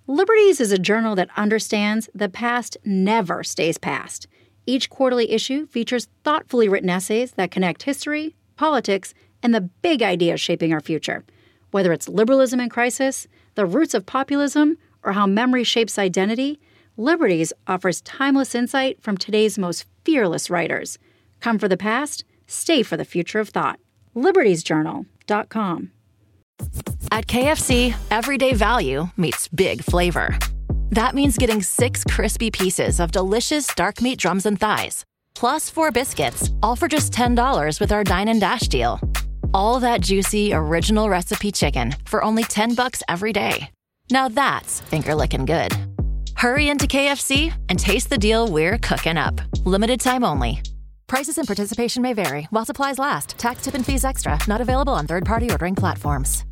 Liberties is a journal that understands the past never stays past. Each quarterly issue features thoughtfully written essays that connect history, politics, and the big ideas shaping our future. Whether it's liberalism in crisis, the roots of populism, or how memory shapes identity, Liberties offers timeless insight from today's most fearless writers. Come for the past, stay for the future of thought. LibertiesJournal.com. At KFC, everyday value meets big flavor. That means getting 6 crispy pieces of delicious dark meat drums and thighs, plus 4 biscuits, all for just $10 with our Dine and Dash deal. All that juicy, original recipe chicken for only $10 every day. Now that's finger-licking good. Hurry into KFC and taste the deal we're cooking up. Limited time only. Prices and participation may vary while supplies last. Tax, tip, and fees extra. Not available on third-party ordering platforms.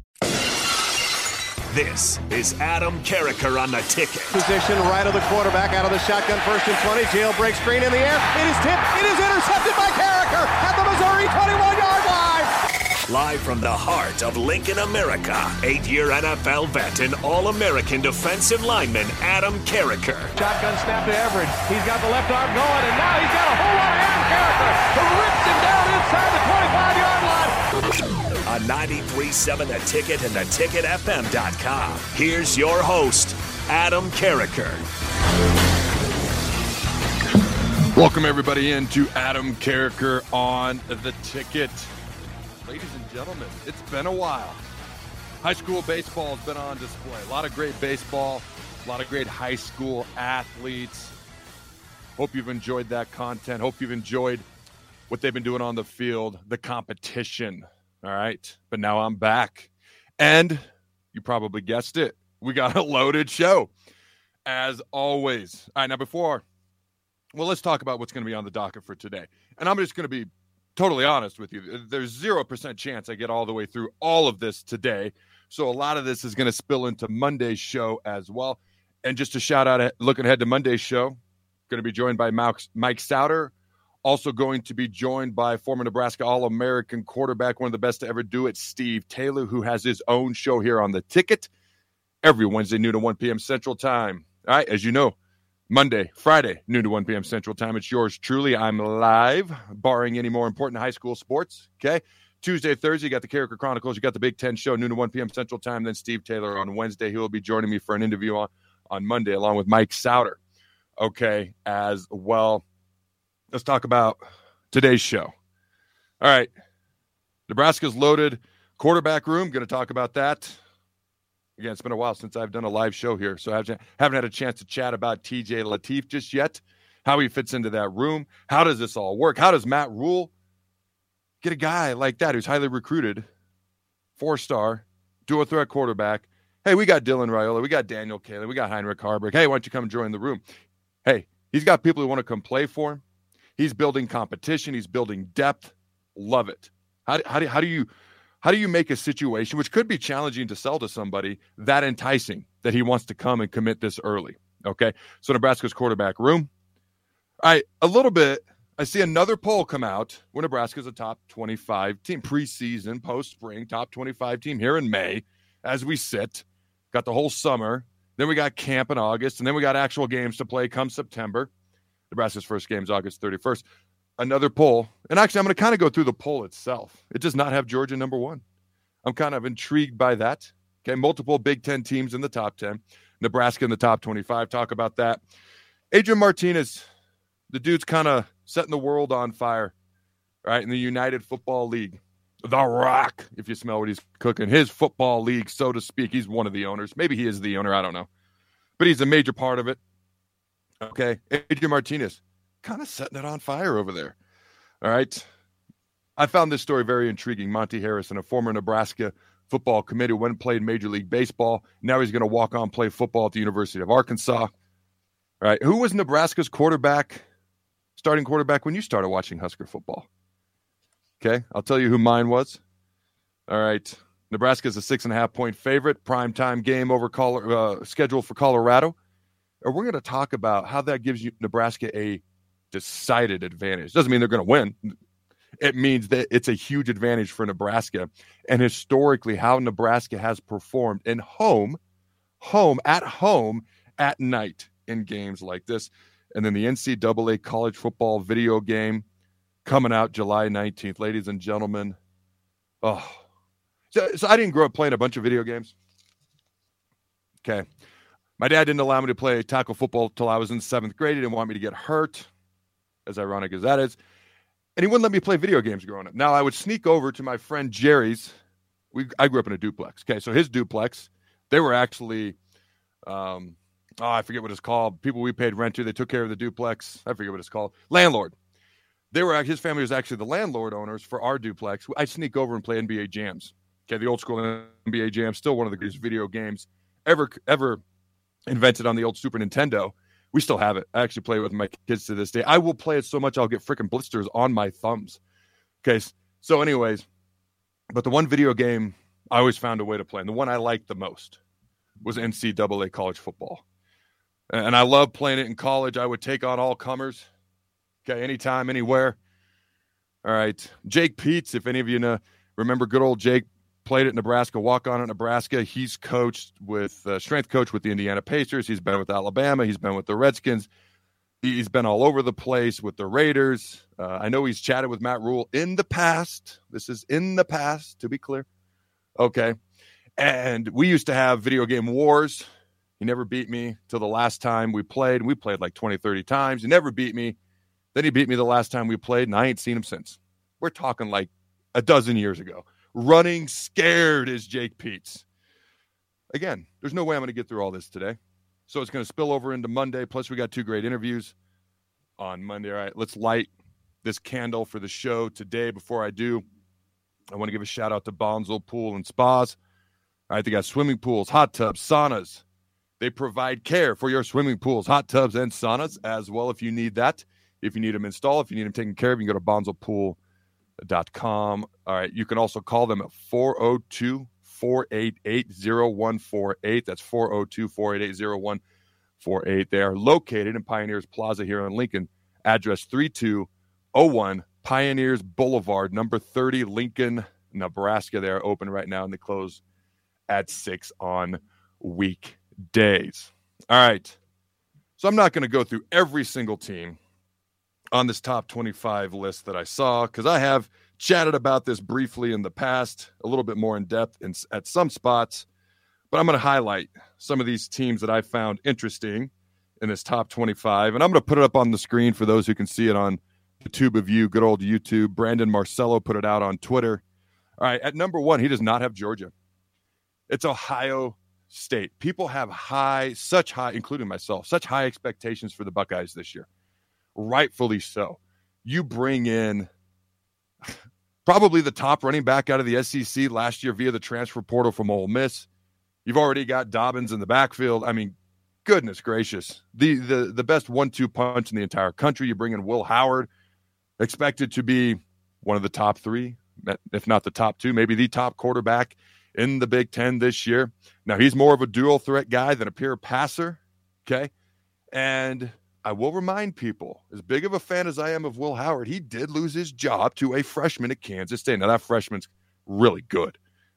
This is Adam Carriker on the ticket. Position right of the quarterback out of the shotgun, 1st and 20. Jailbreak screen in the air. It is tipped. It is intercepted by Carriker at the Missouri 21-yard line. Live from the heart of Lincoln, America, 8-year NFL vet and All-American defensive lineman Adam Carriker. Shotgun snap to Everett. He's got the left arm going, and now he's got a whole lot of Adam Carriker who rips him down inside the 25-yard line. On 93.7 The Ticket and theticketfm.com. Here's your host, Adam Carriker. Welcome, everybody, into Adam Carriker on The Ticket. Ladies and gentlemen, it's been a while. High school baseball has been on display. A lot of great baseball, a lot of great high school athletes. Hope you've enjoyed that content. Hope you've enjoyed what they've been doing on the field, the competition. All right, but now I'm back. And you probably guessed it. We got a loaded show, as always. All right, now let's talk about what's going to be on the docket for today. And I'm just going to be totally honest with you. There's 0% chance I get all the way through all of this today. So a lot of this is going to spill into Monday's show as well. And just a shout out, looking ahead to Monday's show, going to be joined by Mike Sauter. Also going to be joined by former Nebraska All-American quarterback, one of the best to ever do it, Steve Taylor, who has his own show here on The Ticket every Wednesday, noon to 1 p.m. Central Time. All right, as you know, Monday, Friday, noon to 1 p.m. Central Time. It's yours truly. I'm live, barring any more important high school sports. Okay. Tuesday, Thursday, you got the Carriker Chronicles. You got the Big Ten show, noon to 1 p.m. Central Time. Then Steve Taylor on Wednesday. He will be joining me for an interview on Monday, along with Mike Sauter. Okay, as well. Let's talk about today's show. All right. Nebraska's loaded quarterback room. Going to talk about that. Again, it's been a while since I've done a live show here, so I haven't had a chance to chat about TJ Lateef just yet, how he fits into that room. How does this all work? How does Matt Rule get a guy like that who's highly recruited, 4-star, dual threat quarterback? Hey, we got Dylan Raiola. We got Daniel Kaler. We got Heinrich Haarberg. Hey, why don't you come join the room? Hey, he's got people who want to come play for him. He's building competition. He's building depth. Love it. How do you make a situation, which could be challenging to sell to somebody, that enticing that he wants to come and commit this early? Okay, so Nebraska's quarterback room. All right, a little bit, I see another poll come out where Nebraska's a top 25 team, preseason, post-spring, top 25 team here in May as we sit. Got the whole summer. Then we got camp in August, and then we got actual games to play come September. Nebraska's first game is August 31st. Another poll, and actually I'm going to kind of go through the poll itself. It does not have Georgia number 1. I'm kind of intrigued by that. Okay, multiple Big Ten teams in the top 10. Nebraska in the top 25. Talk about that. Adrian Martinez, the dude's kind of setting the world on fire, right, in the United Football League. The Rock, if you smell what he's cooking. His football league, so to speak. He's one of the owners. Maybe he is the owner. I don't know. But he's a major part of it. Okay, Adrian Martinez, kind of setting it on fire over there. All right. I found this story very intriguing. Monty Harrison, a former Nebraska football committee, went and played Major League Baseball. Now he's going to walk on play football at the University of Arkansas. All right. Who was Nebraska's starting quarterback when you started watching Husker football? Okay. I'll tell you who mine was. All right. Nebraska's a 6.5-point favorite. Primetime game scheduled for Colorado. And we're going to talk about how that gives you Nebraska a decided advantage. Doesn't mean they're going to win. It means that it's a huge advantage for Nebraska. And historically, how Nebraska has performed in home at home at night in games like this. And then the NCAA college football video game coming out July 19th. Ladies and gentlemen, so I didn't grow up playing a bunch of video games. Okay. My dad didn't allow me to play tackle football till I was in 7th grade. He didn't want me to get hurt, as ironic as that is. And he wouldn't let me play video games growing up. Now, I would sneak over to my friend Jerry's. I grew up in a duplex. Okay, so his duplex, they were actually, I forget what it's called. People we paid rent to, they took care of the duplex. I forget what it's called. Landlord. His family was actually the landlord owners for our duplex. I'd sneak over and play NBA Jams. Okay, the old school NBA Jam, still one of the greatest video games ever invented on the old Super Nintendo. We still have it. I actually play it with my kids to this day. I will play it so much I'll get freaking blisters on my thumbs. Okay, so anyways, but the one video game I always found a way to play, and the one I liked the most was NCAA college football. And I loved playing it in college. I would take on all comers. Okay, anytime, anywhere. All right, Jake Peets, if any of you remember good old Jake, played at Nebraska, walk-on at Nebraska. He's coached with strength coach with the Indiana Pacers. He's been with Alabama. He's been with the Redskins. He's been all over the place with the Raiders. I know he's chatted with Matt Rule in the past. This is in the past, to be clear. Okay. And we used to have video game wars. He never beat me till the last time we played. We played like 20, 30 times. He never beat me. Then he beat me the last time we played, and I ain't seen him since. We're talking like a dozen years ago. Running scared is Jake Peets. Again, there's no way I'm going to get through all this today. So it's going to spill over into Monday. Plus, we got 2 great interviews on Monday. All right, let's light this candle for the show today. Before I do, I want to give a shout out to Bonzel Pool and Spas. All right, they got swimming pools, hot tubs, saunas. They provide care for your swimming pools, hot tubs, and saunas as well if you need that. If you need them installed, if you need them taken care of, you can go to bonzelpool.com. All right, you can also call them at 402-488-0148. That's 402-488-0148. They are located in Pioneers Plaza here in Lincoln, address 3201 Pioneers Boulevard, number 30, Lincoln, Nebraska. They are open right now, and they close at 6 on weekdays. All right, so I'm not going to go through every single team on this top 25 list that I saw, because I have chatted about this briefly in the past, a little bit more in depth at some spots, but I'm going to highlight some of these teams that I found interesting in this top 25, and I'm going to put it up on the screen for those who can see it on the tube of you, good old YouTube. Brandon Marcello put it out on Twitter. All right, at number 1, he does not have Georgia. It's Ohio State. People have such high, including myself, such high expectations for the Buckeyes this year. Rightfully so. You bring in probably the top running back out of the SEC last year via the transfer portal from Ole Miss. You've already got Dobbins in the backfield. I mean, goodness gracious. The best 1-2 punch in the entire country. You bring in Will Howard, expected to be one of the top 3, if not the top 2, maybe the top quarterback in the Big Ten this year. Now, he's more of a dual threat guy than a pure passer, okay? And I will remind people, as big of a fan as I am of Will Howard, he did lose his job to a freshman at Kansas State. Now, that freshman's really good.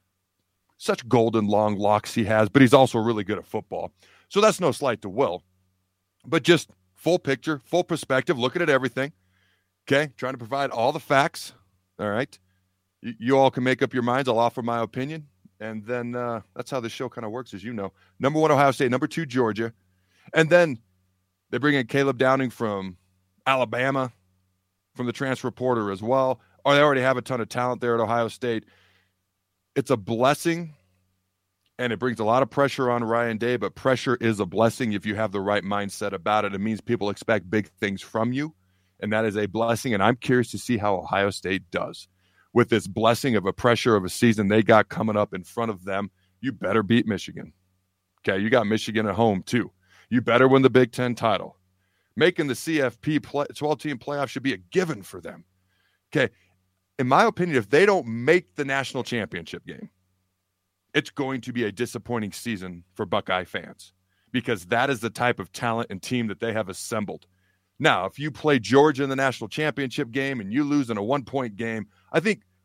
Such golden long locks he has, but he's also really good at football. So that's no slight to Will. But just full picture, full perspective, looking at everything, okay? Trying to provide all the facts, all right? You all can make up your minds. I'll offer my opinion. And then that's how this show kind of works, as you know. Number 1, Ohio State. Number 2, Georgia. And then they bring in Caleb Downing from Alabama, from the transfer portal as well. Or they already have a ton of talent there at Ohio State. It's a blessing, and it brings a lot of pressure on Ryan Day, but pressure is a blessing if you have the right mindset about it. It means people expect big things from you, and that is a blessing, and I'm curious to see how Ohio State does. With this blessing of a pressure of a season they got coming up in front of them, you better beat Michigan. Okay, you got Michigan at home too. You better win the Big Ten title. Making the CFP 12-team playoff should be a given for them. Okay, in my opinion, if they don't make the national championship game, it's going to be a disappointing season for Buckeye fans, because that is the type of talent and team that they have assembled. Now, if you play Georgia in the national championship game and you lose in a 1-point game, I think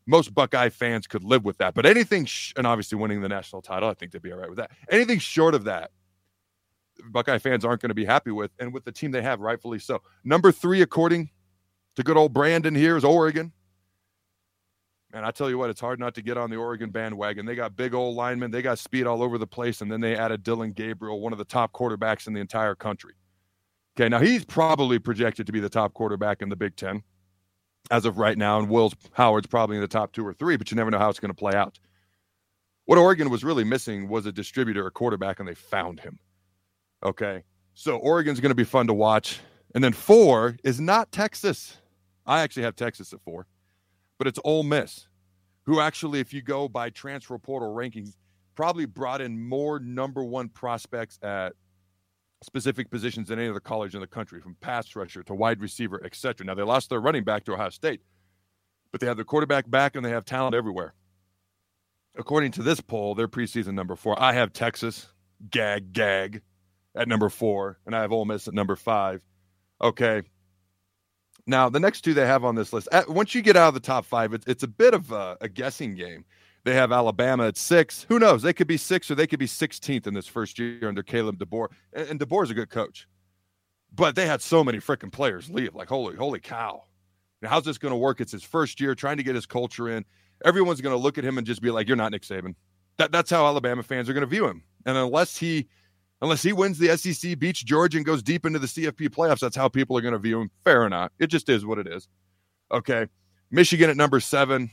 most Buckeye fans could live with that. But anything, and obviously winning the national title, I think they'd be all right with that. Anything short of that, Buckeye fans aren't going to be happy with, and with the team they have, rightfully so. Number 3, according to good old Brandon here, is Oregon. Man, I tell you what, it's hard not to get on the Oregon bandwagon. They got big old linemen. They got speed all over the place, and then they added Dylan Gabriel, one of the top quarterbacks in the entire country. Okay, now he's probably projected to be the top quarterback in the Big Ten as of right now, and Will Howard's probably in the top 2 or 3, but you never know how it's going to play out. What Oregon was really missing was a distributor, a quarterback, and they found him. Okay, so Oregon's going to be fun to watch. And then 4 is not Texas. I actually have Texas at 4. But it's Ole Miss, who actually, if you go by transfer portal rankings, probably brought in more number 1 prospects at specific positions than any other college in the country, from pass rusher to wide receiver, etc. Now, they lost their running back to Ohio State, but they have their quarterback back and they have talent everywhere. According to this poll, their preseason number 4. I have Texas, gag, at number 4, and I have Ole Miss at number 5. Okay. Now, the next 2 they have on this list, once you get out of the top 5, it's a bit of a guessing game. They have Alabama at 6. Who knows? They could be 6 or they could be 16th in this first year under Caleb DeBoer. And DeBoer's a good coach. But they had so many freaking players leave. Like, holy cow. Now, how's this going to work? It's his first year trying to get his culture in. Everyone's going to look at him and just be like, you're not Nick Saban. That's how Alabama fans are going to view him. And unless he wins the SEC, beats Georgia, and goes deep into the CFP playoffs, that's how people are going to view him. Fair or not. It just is what it is. Okay. Michigan at number 7.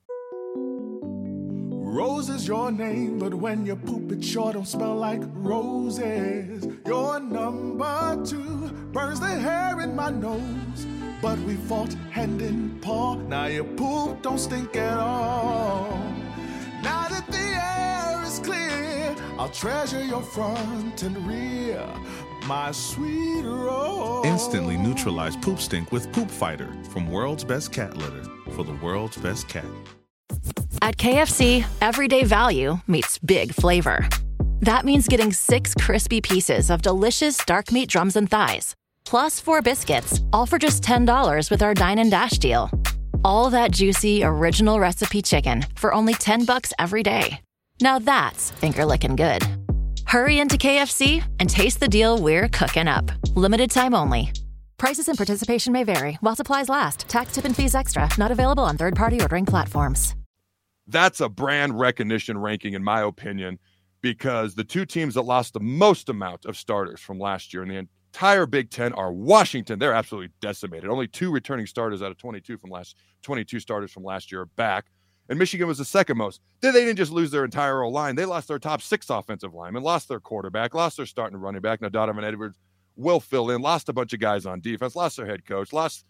Rose is your name, but when you poop it sure don't smell like roses. Your number 2 burns the hair in my nose, but we fought hand in paw. Now your poop don't stink at all. Now that the air is clear, I'll treasure your front and rear, my sweet Rose. Instantly neutralize poop stink with Poop Fighter from World's Best Cat Litter for the world's best cat. At KFC, everyday value meets big flavor. That means getting 6 crispy pieces of delicious dark meat drums and thighs, plus 4 biscuits, all for just $10 with our Dine and Dash deal. All that juicy, original recipe chicken for only $10 every day. Now that's finger-licking good. Hurry into KFC and taste the deal we're cooking up. Limited time only. Prices and participation may vary while supplies last. Tax, tip, and fees extra. Not available on third-party ordering platforms. That's a brand recognition ranking, in my opinion, because the 2 teams that lost the most amount of starters from last year in the entire Big Ten are Washington. They're absolutely decimated. Only 2 returning starters out of 22 starters from last year are back. And Michigan was the second most. They didn't just lose their entire O-line. They lost their top 6 offensive linemen, lost their quarterback, lost their starting running back. Now Donovan Edwards will fill in, lost a bunch of guys on defense, lost their head coach, lost,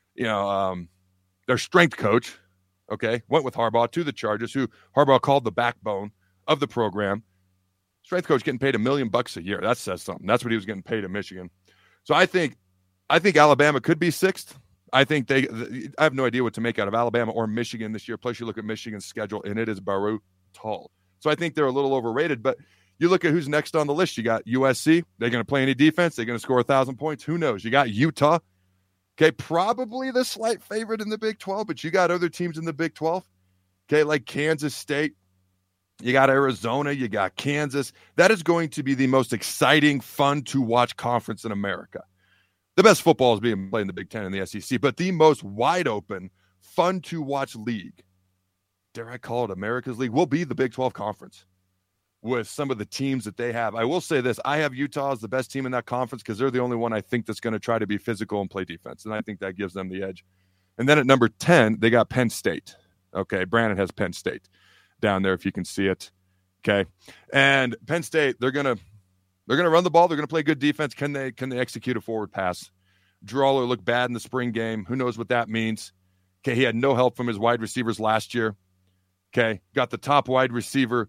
their strength coach. Okay, went with Harbaugh to the Chargers, who Harbaugh called the backbone of the program. Strength coach getting paid $1 million a year. That says something. That's what he was getting paid in Michigan. So I think Alabama could be 6th. I think I have no idea what to make out of Alabama or Michigan this year. Plus, you look at Michigan's schedule, and it is brutal. So I think they're a little overrated. But you look at who's next on the list. You got USC. They're going to play any defense. They're going to score 1,000 points. Who knows? You got Utah. Okay, probably the slight favorite in the Big 12, but you got other teams in the Big 12. Okay, like Kansas State. You got Arizona. You got Kansas. That is going to be the most exciting, fun-to-watch conference in America. The best football is being played in the Big Ten and the SEC, but the most wide-open, fun-to-watch league, dare I call it America's League, will be the Big 12 Conference with some of the teams that they have. I will say this. I have Utah as the best team in that conference because they're the only one I think that's going to try to be physical and play defense, and I think that gives them the edge. And then at number 10, they got Penn State. Okay, Brandon has Penn State down there if you can see it. Okay, and Penn State, they're going to run the ball. They're going to play good defense. Can they execute a forward pass? Drew Aller looked bad in the spring game. Who knows what that means? Okay, he had no help from his wide receivers last year. Okay, got the top wide receiver,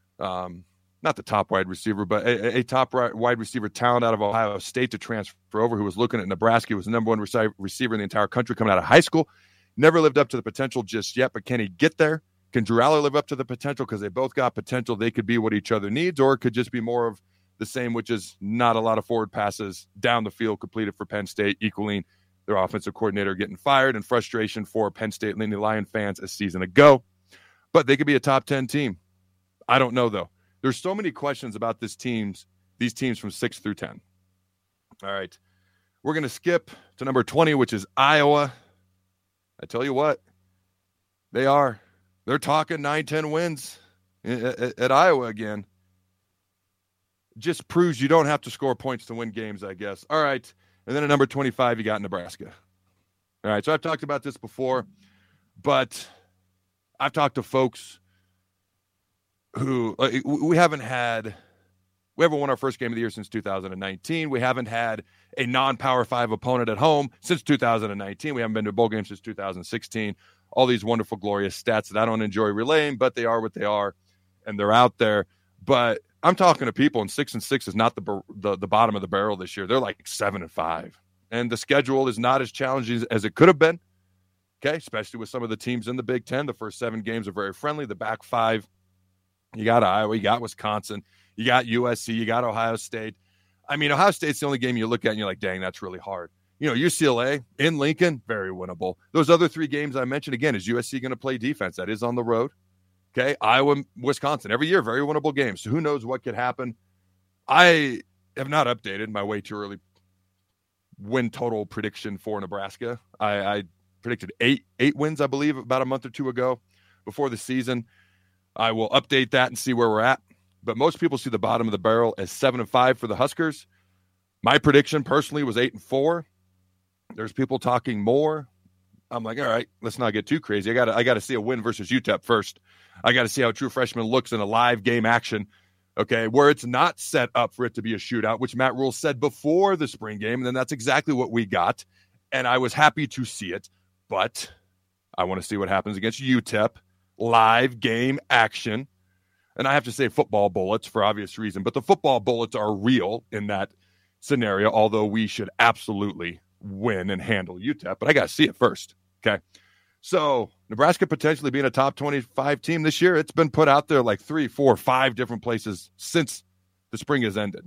not the top wide receiver, but a top wide receiver talent out of Ohio State to transfer over, who was looking at Nebraska. He was the number 1 receiver in the entire country coming out of high school. Never lived up to the potential just yet, but can he get there? Can Drew Aller live up to the potential? Because they both got potential. They could be what each other needs, or it could just be more of the same, which is not a lot of forward passes down the field completed for Penn State, equaling their offensive coordinator getting fired, and frustration for Penn State Nittany Lion fans a season ago. But they could be a top 10 team. I don't know, though. There's so many questions about these teams from 6 through 10. All right. We're going to skip to number 20, which is Iowa. I tell you what, they're talking 9-10 wins at Iowa again. Just proves you don't have to score points to win games, I guess. All right. And then at number 25, you got Nebraska. All right. So I've talked about this before, but I've talked to folks who we haven't won our first game of the year since 2019. We haven't had a non-Power 5 opponent at home since 2019. We haven't been to a bowl game since 2016. All these wonderful, glorious stats that I don't enjoy relaying, but they are what they are, and they're out there. But I'm talking to people, and 6-6 is not the bottom of the barrel this year. They're like 7-5, and the schedule is not as challenging as it could have been. Okay, especially with some of the teams in the Big Ten. The first 7 games are very friendly. The back 5, you got Iowa, you got Wisconsin, you got USC, you got Ohio State. I mean, Ohio State's the only game you look at and you're like, dang, that's really hard. You know, UCLA in Lincoln, very winnable. Those other 3 games I mentioned, again, is USC going to play defense? That is on the road. Okay, Iowa, Wisconsin, every year, very winnable games. So who knows what could happen? I have not updated my way too early win total prediction for Nebraska. I predicted 8 wins, I believe, about a month or 2 ago before the season. I will update that and see where we're at. But most people see the bottom of the barrel as 7-5 for the Huskers. My prediction personally was 8-4. There's people talking more. I'm like, all right, let's not get too crazy. I got to see a win versus UTEP first. I got to see how a true freshman looks in a live game action. Okay, where it's not set up for it to be a shootout, which Matt Rule said before the spring game, and then that's exactly what we got. And I was happy to see it, but I want to see what happens against UTEP. Live game action. And I have to say football bullets for obvious reason, but the football bullets are real in that scenario, although we should absolutely win and handle UTEP. But I got to see it first, okay? So Nebraska potentially being a top 25 team this year, it's been put out there like 3, 4, 5 different places since the spring has ended,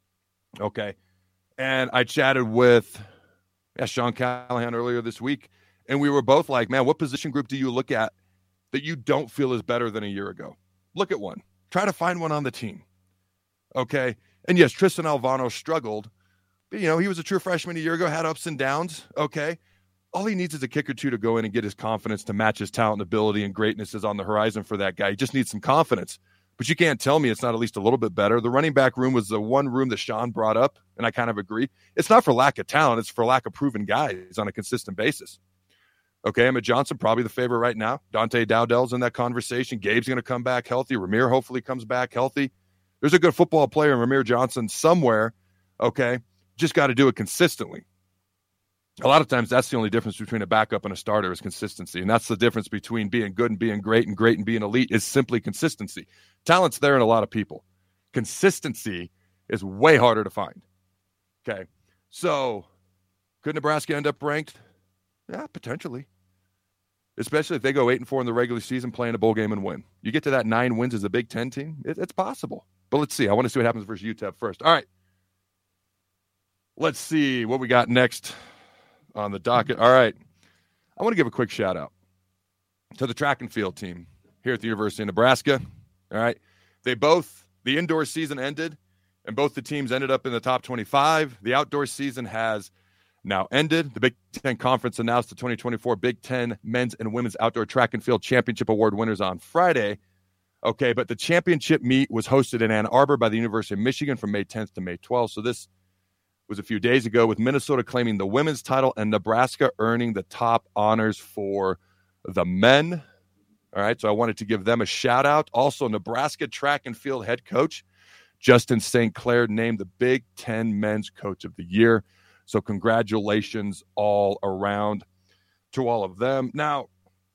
okay? And I chatted with Sean Callahan earlier this week, and we were both like, man, what position group do you look at that you don't feel is better than a year ago? Look at one. Try to find one on the team. Okay? And yes, Tristan Alvano struggled. But, you know, he was a true freshman a year ago, had ups and downs. Okay? All he needs is a kick or two to go in and get his confidence to match his talent and ability, and greatness is on the horizon for that guy. He just needs some confidence. But you can't tell me it's not at least a little bit better. The running back room was the one room that Sean brought up, and I kind of agree. It's not for lack of talent. It's for lack of proven guys on a consistent basis. Okay, Emmett Johnson, probably the favorite right now. Dante Dowdell's in that conversation. Gabe's going to come back healthy. Ramir hopefully comes back healthy. There's a good football player in Ramir Johnson somewhere, okay? Just got to do it consistently. A lot of times that's the only difference between a backup and a starter is consistency, and that's the difference between being good and being great and being elite is simply consistency. Talent's there in a lot of people. Consistency is way harder to find, okay? So could Nebraska end up ranked? Yeah, potentially. Especially if they go 8-4 in the regular season, playing a bowl game and win. You get to that 9 wins as a Big Ten team, it's possible. But let's see. I want to see what happens versus UTEP first. All right. Let's see what we got next on the docket. All right. I want to give a quick shout out to the track and field team here at the University of Nebraska. All right. The indoor season ended, and both the teams ended up in the top 25. The outdoor season has now ended. The Big Ten Conference announced the 2024 Big Ten Men's and Women's Outdoor Track and Field Championship Award winners on Friday. Okay, but the championship meet was hosted in Ann Arbor by the University of Michigan from May 10th to May 12th. So this was a few days ago, with Minnesota claiming the women's title and Nebraska earning the top honors for the men. All right, so I wanted to give them a shout out. Also, Nebraska track and field head coach Justin St. Clair named the Big Ten Men's Coach of the Year. So congratulations all around to all of them. Now,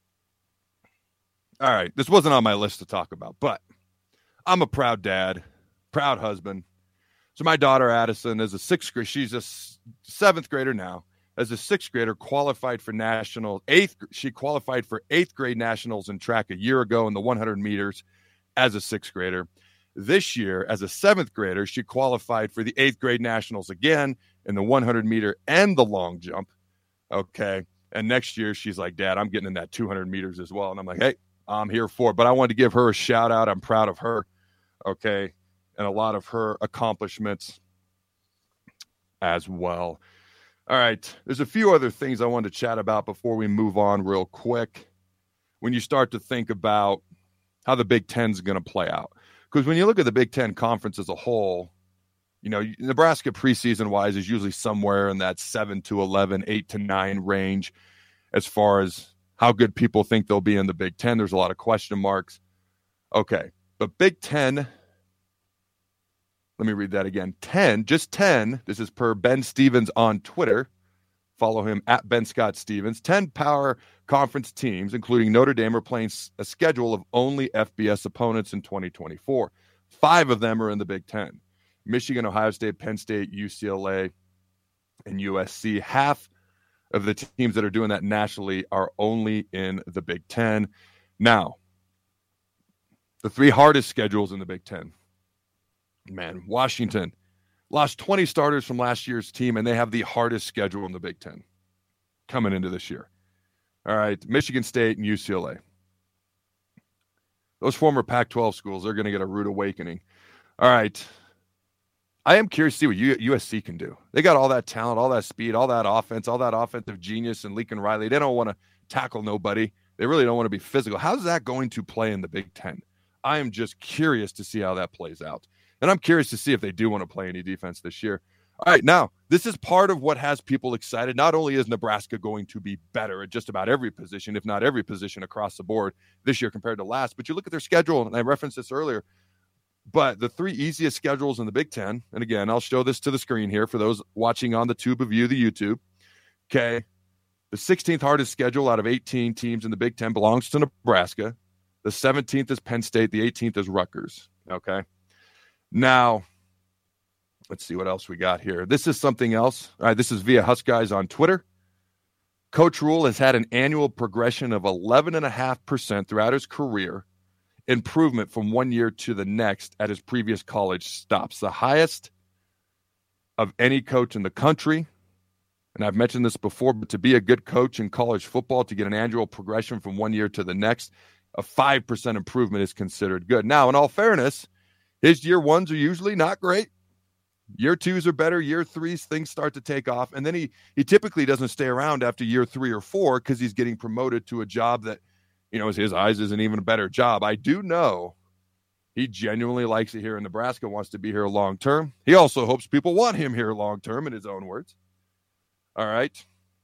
all right, this wasn't on my list to talk about, but I'm a proud dad, proud husband. So my daughter Addison is a 6th grader. She's a 7th grader now. As a 6th grader, qualified for she qualified for 8th grade nationals in track a year ago in the 100 meters as a 6th grader. This year, as a 7th grader, she qualified for the 8th grade nationals again in the 100 meter and the long jump. Okay. And next year she's like, Dad, I'm getting in that 200 meters as well. And I'm like, hey, I'm here for it. But I wanted to give her a shout out. I'm proud of her. Okay. And a lot of her accomplishments as well. All right. There's a few other things I wanted to chat about before we move on real quick. When you start to think about how the Big Ten is going to play out. Because when you look at the Big Ten conference as a whole, you know, Nebraska preseason-wise is usually somewhere in that 7 to 11, 8 to 9 range as far as how good people think they'll be in the Big Ten. There's a lot of question marks. Okay, but Big Ten, let me read that again. 10, just 10, this is per Ben Stevens on Twitter. Follow him at Ben Scott Stevens. 10 power conference teams, including Notre Dame, are playing a schedule of only FBS opponents in 2024. 5 of them are in the Big Ten. Michigan, Ohio State, Penn State, UCLA, and USC. Half of the teams that are doing that nationally are only in the Big Ten. Now, the 3 hardest schedules in the Big Ten. Man, Washington lost 20 starters from last year's team, and they have the hardest schedule in the Big Ten coming into this year. All right, Michigan State and UCLA. Those former Pac-12 schools, they're going to get a rude awakening. All right. I am curious to see what USC can do. They got all that talent, all that speed, all that offense, all that offensive genius and Lincoln Riley. They don't want to tackle nobody. They really don't want to be physical. How's that going to play in the Big Ten? I am just curious to see how that plays out. And I'm curious to see if they do want to play any defense this year. All right, now, this is part of what has people excited. Not only is Nebraska going to be better at just about every position, if not every position across the board this year compared to last, but you look at their schedule, and I referenced this earlier, but the 3 easiest schedules in the Big Ten, and again, I'll show this to the screen here for those watching on the tube of you, the YouTube. Okay, the 16th hardest schedule out of 18 teams in the Big Ten belongs to Nebraska. The 17th is Penn State. The 18th is Rutgers. Okay, now let's see what else we got here. This is something else. All right, this is via Husk Guys on Twitter. Coach Rule has had an annual progression of 11.5% throughout his career. Improvement from one year to the next at his previous college stops. The highest of any coach in the country. And I've mentioned this before, but to be a good coach in college football, to get an annual progression from one year to the next, a 5% improvement is considered good. Now, in all fairness, his year 1s are usually not great. Year 2s are better. Year 3s, things start to take off. And then he typically doesn't stay around after year 3 or 4 because he's getting promoted to a job that, you know, his eyes is an even better job. I do know he genuinely likes it here in Nebraska, wants to be here long term. He also hopes people want him here long term, in his own words. All right.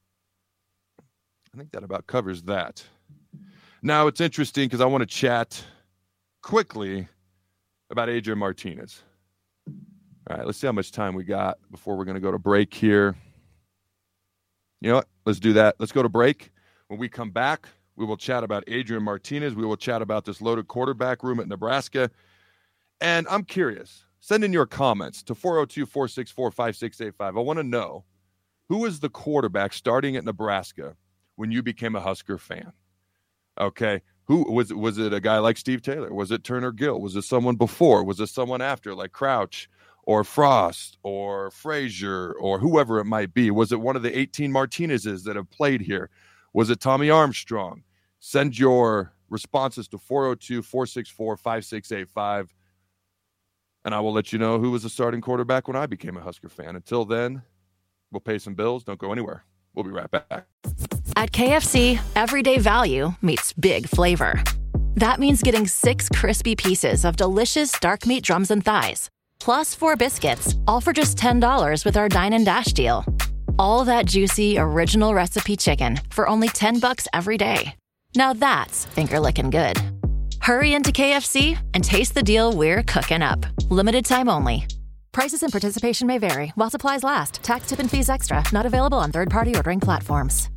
I think that about covers that. Now, it's interesting because I want to chat quickly about Adrian Martinez. All right, let's see how much time we got before we're going to go to break here. You know what? Let's do that. Let's go to break. When we come back, we will chat about Adrian Martinez. We will chat about this loaded quarterback room at Nebraska. And I'm curious. Send in your comments to 402-464-5685. I want to know, who was the quarterback starting at Nebraska when you became a Husker fan? Okay. Who was it a guy like Steve Taylor? Was it Turner Gill? Was it someone before? Was it someone after, like Crouch or Frost or Frazier or whoever it might be? Was it one of the 18 Martinezes that have played here? Was it Tommy Armstrong? Send your responses to 402-464-5685, and I will let you know who was the starting quarterback when I became a Husker fan. Until then, we'll pay some bills. Don't go anywhere. We'll be right back. At KFC, everyday value meets big flavor. That means getting 6 crispy pieces of delicious dark meat drums and thighs, plus 4 biscuits, all for just $10 with our Dine and Dash deal. All that juicy, original recipe chicken for only $10 every day. Now that's finger-licking good. Hurry into KFC and taste the deal we're cooking up. Limited time only. Prices and participation may vary while supplies last. Tax, tip, and fees extra. Not available on third-party ordering platforms.